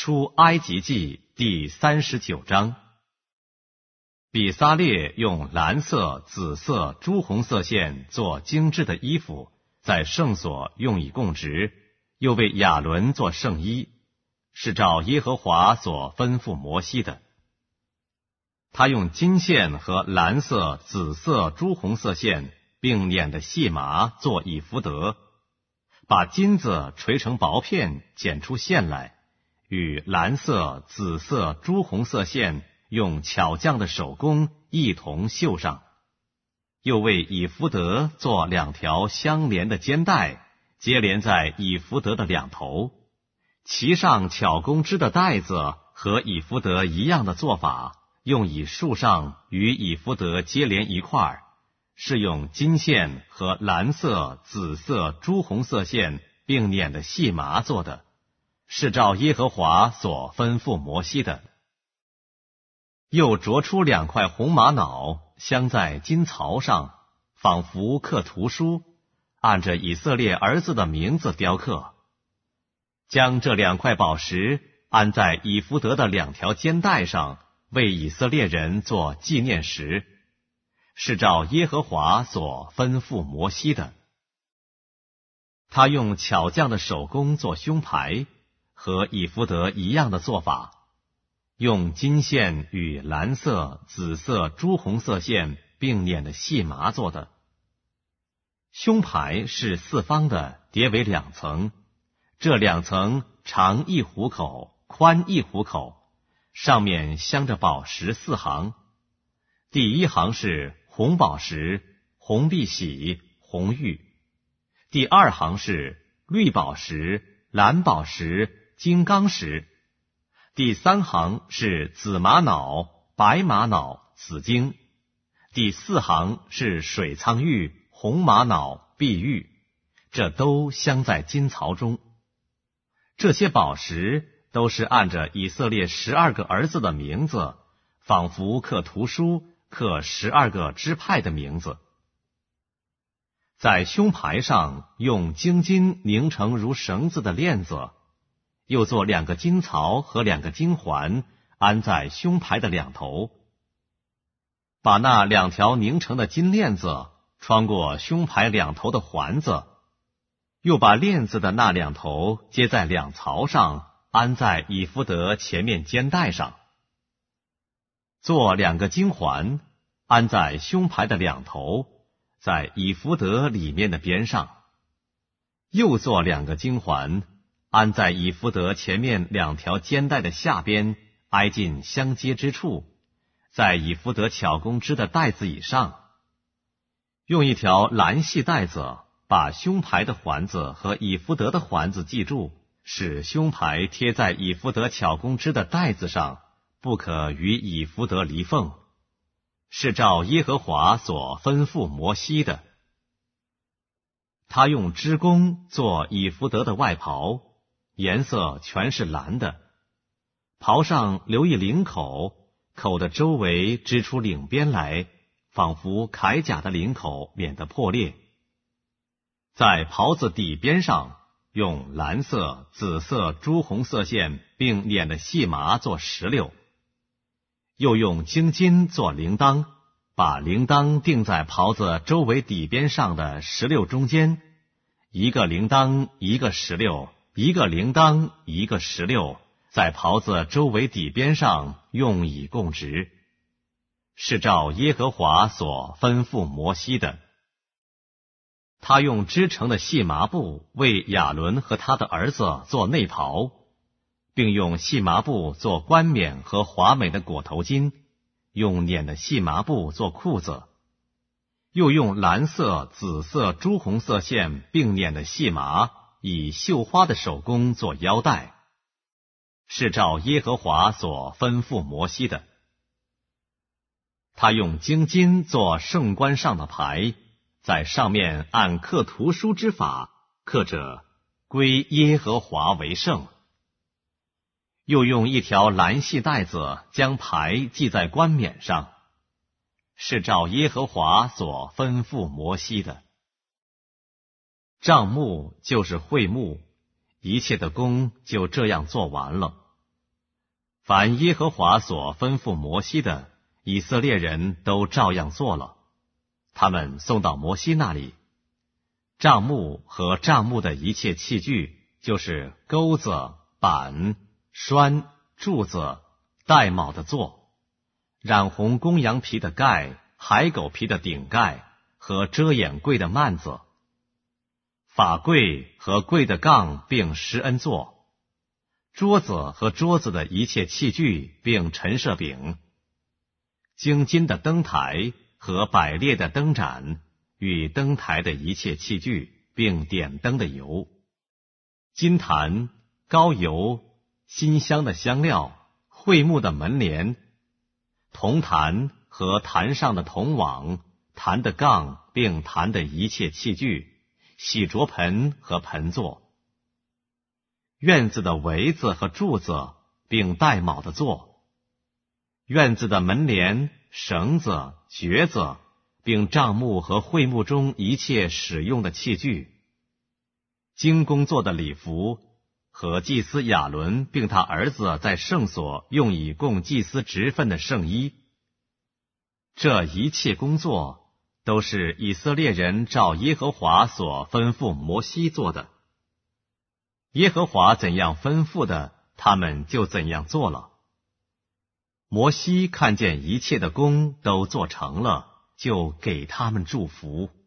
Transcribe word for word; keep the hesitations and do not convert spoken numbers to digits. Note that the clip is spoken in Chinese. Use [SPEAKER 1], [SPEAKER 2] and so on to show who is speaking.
[SPEAKER 1] 出埃及记第三十九章。比撒列用蓝色、紫色、朱红色线做精致的衣服，在圣所用以供职，又为亚伦做圣衣，是照耶和华所吩咐摩西的。他用金线和蓝色、紫色、朱红色线并捻的细麻做以弗得，把金子锤成薄片，剪出线来，与蓝色、紫色、朱红色线用巧匠的手工一同绣上。又为以弗得做两条相连的肩带，接连在以弗得的两头，其上巧工织的带子和以弗得一样的做法，用以束上与以弗得接连一块儿，是用金线和蓝色、紫色、朱红色线并捻的细麻做的，是照耶和华所吩咐摩西的。又琢出两块红玛瑙，镶在金槽上，仿佛刻图书，按着以色列儿子的名字雕刻。将这两块宝石安在以弗得的两条肩带上，为以色列人做纪念石，是照耶和华所吩咐摩西的。他用巧匠的手工做胸牌，和以弗得一样的做法，用金线与蓝色、紫色、朱红色线并捻的细麻做的。胸牌是四方的，叠为两层，这两层长一虎口，宽一虎口，上面镶着宝石四行。第一行是红宝石、红碧玺、红玉；第二行是绿宝石、蓝宝石、金刚石；第三行是紫玛瑙、白玛瑙、紫晶；第四行是水苍玉、红玛瑙、碧玉，这都镶在金槽中。这些宝石都是按着以色列十二个儿子的名字，仿佛刻图书，刻十二个支派的名字。在胸牌上用精金拧成如绳子的链子，又做两个金槽和两个金环，安在胸牌的两头。把那两条拧成的金链子穿过胸牌两头的环子，又把链子的那两头接在两槽上，安在以弗得前面肩带上。做两个金环，安在胸牌的两头，在以弗得里面的边上。又做两个金环，安在以弗得前面两条肩带的下边，挨近相接之处，在以弗得巧工织的带子以上。用一条蓝细带子把胸牌的环子和以弗得的环子系住，使胸牌贴在以弗得巧工织的带子上，不可与以弗得离缝，是照耶和华所吩咐摩西的。他用织工做以弗得的外袍，颜色全是蓝的，袍上留一领口，口的周围织出领边来，仿佛铠甲的领口，免得破裂。在袍子底边上用蓝色、紫色、朱红色线并捻的细麻做石榴，又用精金做铃铛，把铃铛钉在袍子周围底边上的石榴中间，一个铃铛一个石榴，一个铃铛一个石榴，在袍子周围底边上用以供职，是照耶和华所吩咐摩西的。他用织成的细麻布为亚伦和他的儿子做内袍，并用细麻布做冠冕和华美的裹头巾，用捻的细麻布做裤子，又用蓝色、紫色、朱红色线并捻的细麻，以绣花的手工做腰带，是照耶和华所吩咐摩西的。他用精金做圣冠上的牌，在上面按刻图书之法刻着归耶和华为圣。又用一条蓝细带子将牌系在冠冕上，是照耶和华所吩咐摩西的。帐幕就是会幕，一切的工就这样做完了。 凡耶和华所吩咐摩西的，以色列人都照样做了。他们送到摩西那里，帐幕和帐幕的一切器具，就是钩子、板、栓、柱子、带卯的座，染红公羊皮的盖、海狗皮的顶盖和遮掩柜的幔子，法柜和柜的杠并施恩座，桌子和桌子的一切器具并陈设饼，精金的灯台和百列的灯盏与灯台的一切器具，并点灯的油，金坛、膏油、馨香的香料、会幕的门帘、铜坛和坛上的铜网、坛的杠并坛的一切器具、洗濯盆和盆座，院子的围子和柱子并带卯的座，院子的门帘、绳子、橛子，并帐幕和会幕中一切使用的器具，经工作的礼服和祭司亚伦并他儿子在圣所用以供祭司职分的圣衣。这一切工作都是以色列人照耶和华所吩咐摩西做的。耶和华怎样吩咐的，他们就怎样做了。摩西看见一切的工都做成了，就给他们祝福。